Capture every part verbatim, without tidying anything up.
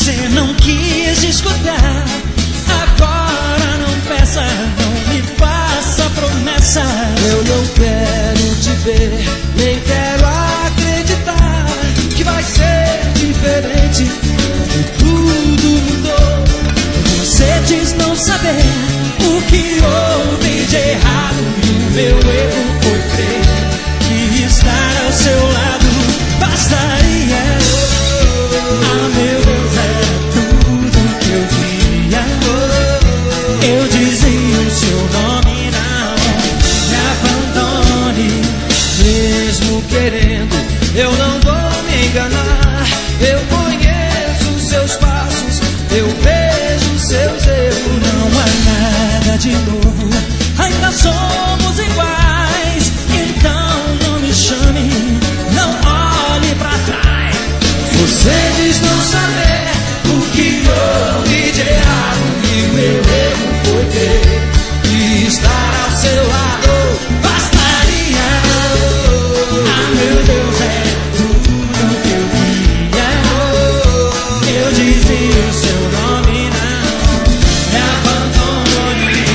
você não quis escutar. Agora não peça, não me faça promessa. Eu não quero te ver, nem quero acreditar que vai ser diferente, que tudo mudou. Você diz não saber o que houve de errado, e o meu erro foi crer que estar ao seu lado bastaria. Ah, meu Deus, era tudo que eu queria. Eu dizia o seu nome na mão, me abandone. Mesmo querendo, eu não vou me enganar. Eu conheço os seus passos, eu vejo os seus erros. Não há nada de novo, ainda somos iguais. Então não me chame, não olhe pra trás. Você diz não saber o que houve de errado, e o meu erro foi crer que estar ao seu lado bastaria. Ah, meu Deus, é tudo que eu queria. Eu dizia o seu nome não, me abandone.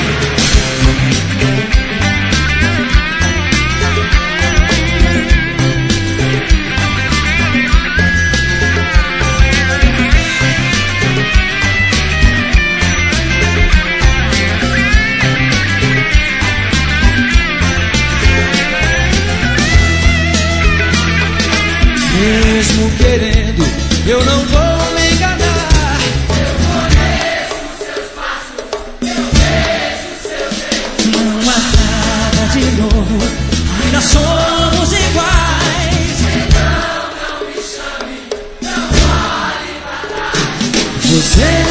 Mesmo querendo, eu não vou me enganar. Eu conheço os seus passos, eu vejo os seus erros. Não há nada de novo, ainda somos iguais. Então não me chame, não olhe pra trás. Você